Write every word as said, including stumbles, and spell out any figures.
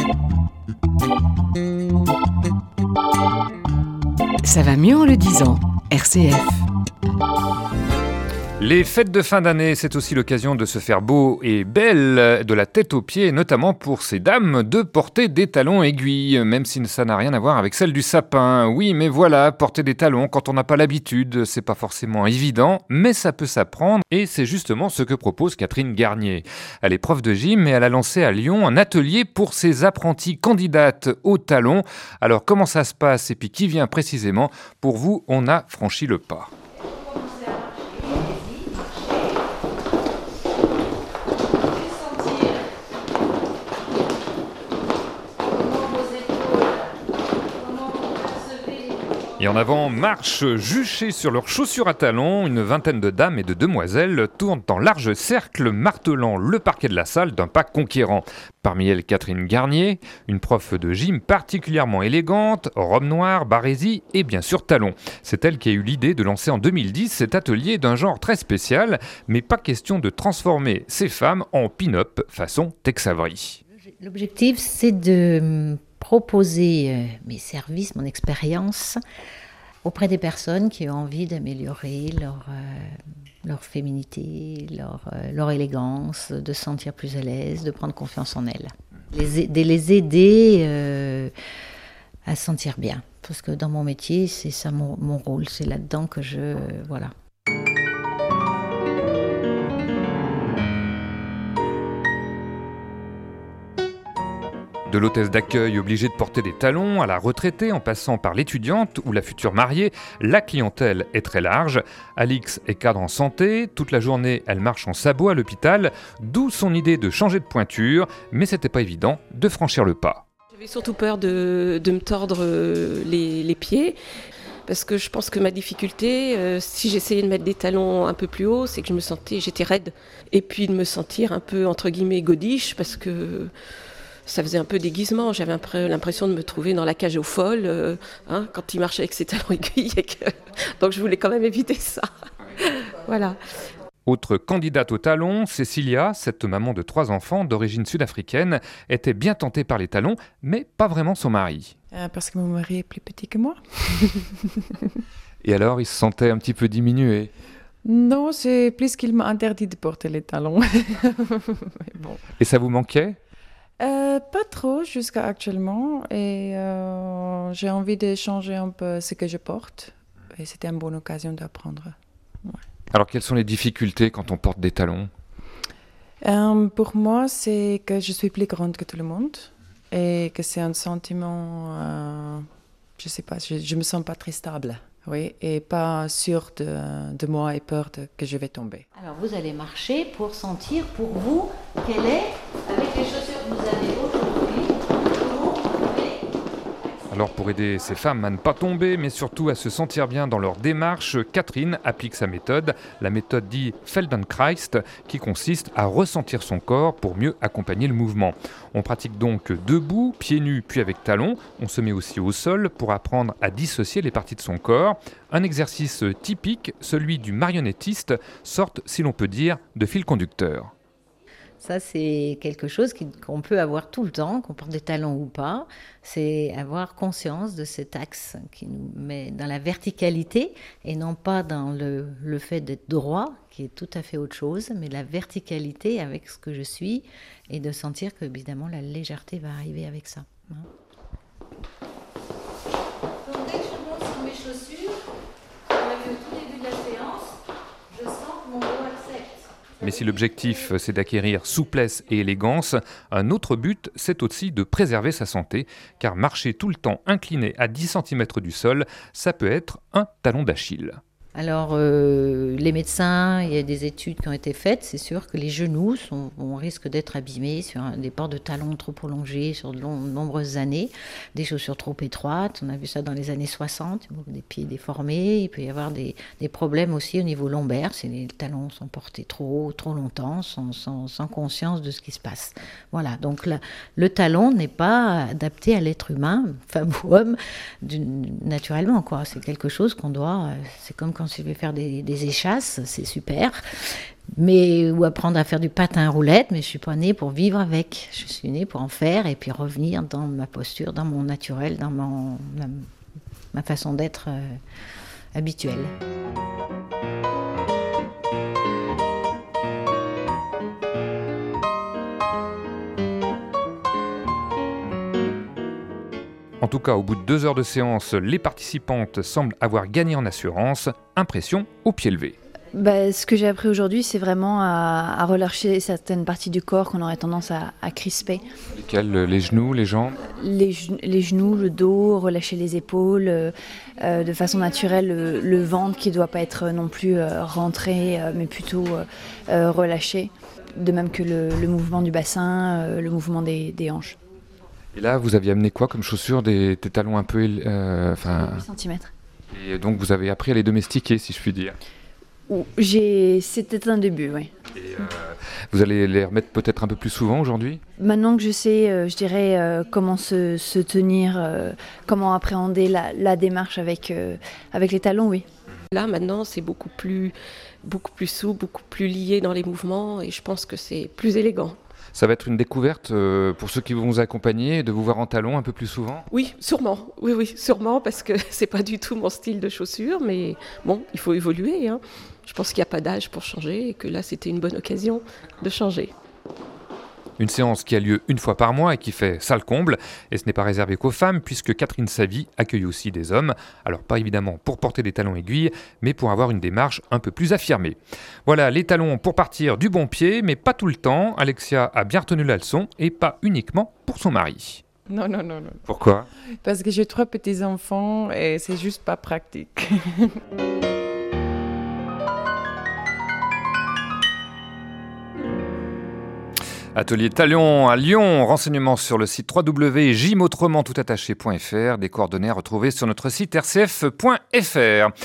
Ça va mieux en le disant. R C F. Les fêtes de fin d'année, c'est aussi l'occasion de se faire beau et belle de la tête aux pieds, notamment pour ces dames de porter des talons aiguilles, même si ça n'a rien à voir avec celle du sapin. Oui, mais voilà, porter des talons quand on n'a pas l'habitude, c'est pas forcément évident, mais ça peut s'apprendre et c'est justement ce que propose Catherine Garnier. Elle est prof de gym et elle a lancé à Lyon un atelier pour ses apprentis candidates aux talons. Alors comment ça se passe et puis qui vient précisément? Pour vous, on a franchi le pas. Et en avant, marche juchées sur leurs chaussures à talons, une vingtaine de dames et de demoiselles tournent en large cercle, martelant le parquet de la salle d'un pas conquérant. Parmi elles, Catherine Garnier, une prof de gym particulièrement élégante, robe noire, barésie et bien sûr talons. C'est elle qui a eu l'idée de lancer en deux mille dix cet atelier d'un genre très spécial, mais pas question de transformer ces femmes en pin-up façon Tex Avery. L'objectif, c'est de proposer mes services, mon expérience auprès des personnes qui ont envie d'améliorer leur, euh, leur féminité, leur, euh, leur élégance, de se sentir plus à l'aise, de prendre confiance en elles. Les, de les aider euh, à se sentir bien. Parce que dans mon métier, c'est ça mon, mon rôle, c'est là-dedans que je... Euh, voilà. De l'hôtesse d'accueil obligée de porter des talons à la retraitée en passant par l'étudiante ou la future mariée, la clientèle est très large. Alix est cadre en santé, toute la journée elle marche en sabots à l'hôpital, d'où son idée de changer de pointure, mais c'était pas évident de franchir le pas. J'avais surtout peur de, de me tordre les, les pieds. Parce que je pense que ma difficulté, euh, si j'essayais de mettre des talons un peu plus hauts, c'est que je me sentais, j'étais raide. Et puis de me sentir un peu, entre guillemets, godiche, parce que ça faisait un peu déguisement. J'avais l'impression de me trouver dans la cage aux folles, euh, hein, quand il marchait avec ses talons aiguilles. Et que... Donc je voulais quand même éviter ça. Voilà. Autre candidate au talon, Cécilia, cette maman de trois enfants d'origine sud-africaine, était bien tentée par les talons, mais pas vraiment son mari. Euh, parce que mon mari est plus petit que moi. Et alors, il se sentait un petit peu diminué? Non, c'est plus qu'il m'a interdit de porter les talons. Bon. Et ça vous manquait? Euh, pas trop jusqu'à actuellement. Et euh, j'ai envie de changer un peu ce que je porte. Et c'était une bonne occasion d'apprendre. Ouais. Alors, quelles sont les difficultés quand on porte des talons? euh, Pour moi, c'est que je suis plus grande que tout le monde. Et que c'est un sentiment, euh, je sais pas, je, je me sens pas très stable. Oui, et pas sûre de, de moi et peur de, que je vais tomber. Alors vous allez marcher pour sentir pour vous quelle est, avec les chaussures que vous avez aujourd'hui, comment vous pouvez... Alors pour aider ces femmes à ne pas tomber, mais surtout à se sentir bien dans leur démarche, Catherine applique sa méthode, la méthode dite Feldenkrais, qui consiste à ressentir son corps pour mieux accompagner le mouvement. On pratique donc debout, pieds nus puis avec talons. On se met aussi au sol pour apprendre à dissocier les parties de son corps. Un exercice typique, celui du marionnettiste, sorte, si l'on peut dire, de fil conducteur. Ça, c'est quelque chose qu'on peut avoir tout le temps, qu'on porte des talons ou pas. C'est avoir conscience de cet axe qui nous met dans la verticalité et non pas dans le, le fait d'être droit, qui est tout à fait autre chose, mais la verticalité avec ce que je suis et de sentir que, évidemment, la légèreté va arriver avec ça. Hein. Donc, dès que je monte sur mes chaussures, on l'a vu au tout début de la séance, je sens que mon dos accepte. Mais si l'objectif, c'est d'acquérir souplesse et élégance, un autre but, c'est aussi de préserver sa santé, car marcher tout le temps incliné à dix centimètres du sol, ça peut être un talon d'Achille. Alors, euh, les médecins, il y a des études qui ont été faites, c'est sûr que les genoux sont, on risque d'être abîmés sur un, des ports de talons trop prolongés sur de, long, de nombreuses années, des chaussures trop étroites, on a vu ça dans les années soixante, des pieds déformés, il peut y avoir des, des problèmes aussi au niveau lombaire, si les talons sont portés trop haut, trop longtemps, sans, sans, sans conscience de ce qui se passe. Voilà, donc la, le talon n'est pas adapté à l'être humain, femme ou homme, naturellement, quoi. C'est quelque chose qu'on doit, c'est comme quand quand je vais faire des, des échasses, c'est super. Mais, ou apprendre à faire du patin à roulettes, mais je ne suis pas née pour vivre avec. Je suis née pour en faire et puis revenir dans ma posture, dans mon naturel, dans mon, ma, ma façon d'être euh, habituelle. En tout cas, au bout de deux heures de séance, les participantes semblent avoir gagné en assurance. Impression au pied levé. Bah, ce que j'ai appris aujourd'hui, c'est vraiment à, à relâcher certaines parties du corps qu'on aurait tendance à, à crisper. Lesquelles ? Les genoux, les jambes ? Les, les genoux, le dos, relâcher les épaules, euh, euh, de façon naturelle, le, le ventre qui ne doit pas être non plus euh, rentré, euh, mais plutôt euh, euh, relâché. De même que le, le mouvement du bassin, euh, le mouvement des, des hanches. Et là, vous aviez amené quoi comme chaussures ? Des, des talons un peu... Euh, huit centimètres. Et donc, vous avez appris à les domestiquer, si je puis dire. J'ai... C'était un début, oui. Et euh, vous allez les remettre peut-être un peu plus souvent aujourd'hui ? Maintenant que je sais, euh, je dirais, euh, comment se, se tenir, euh, comment appréhender la, la démarche avec, euh, avec les talons, oui. Là, maintenant, c'est beaucoup plus, beaucoup plus souple, beaucoup plus lié dans les mouvements et je pense que c'est plus élégant. Ça va être une découverte euh, pour ceux qui vont vous accompagner, de vous voir en talons un peu plus souvent ? Oui, sûrement. Oui, oui, sûrement, parce que c'est pas du tout mon style de chaussures, mais bon, il faut évoluer, hein. Je pense qu'il n'y a pas d'âge pour changer et que là, c'était une bonne occasion de changer. Une séance qui a lieu une fois par mois et qui fait salle comble. Et ce n'est pas réservé qu'aux femmes, puisque Catherine Savy accueille aussi des hommes. Alors pas évidemment pour porter des talons aiguilles, mais pour avoir une démarche un peu plus affirmée. Voilà, les talons pour partir du bon pied, mais pas tout le temps. Alexia a bien retenu la leçon, et pas uniquement pour son mari. Non, non, non, non. Pourquoi ? Parce que j'ai trois petits-enfants et c'est juste pas pratique. Atelier Talon à Lyon, renseignements sur le site w w w point gym autrement tout attaché point f r, des coordonnées à retrouver sur notre site r c f point f r.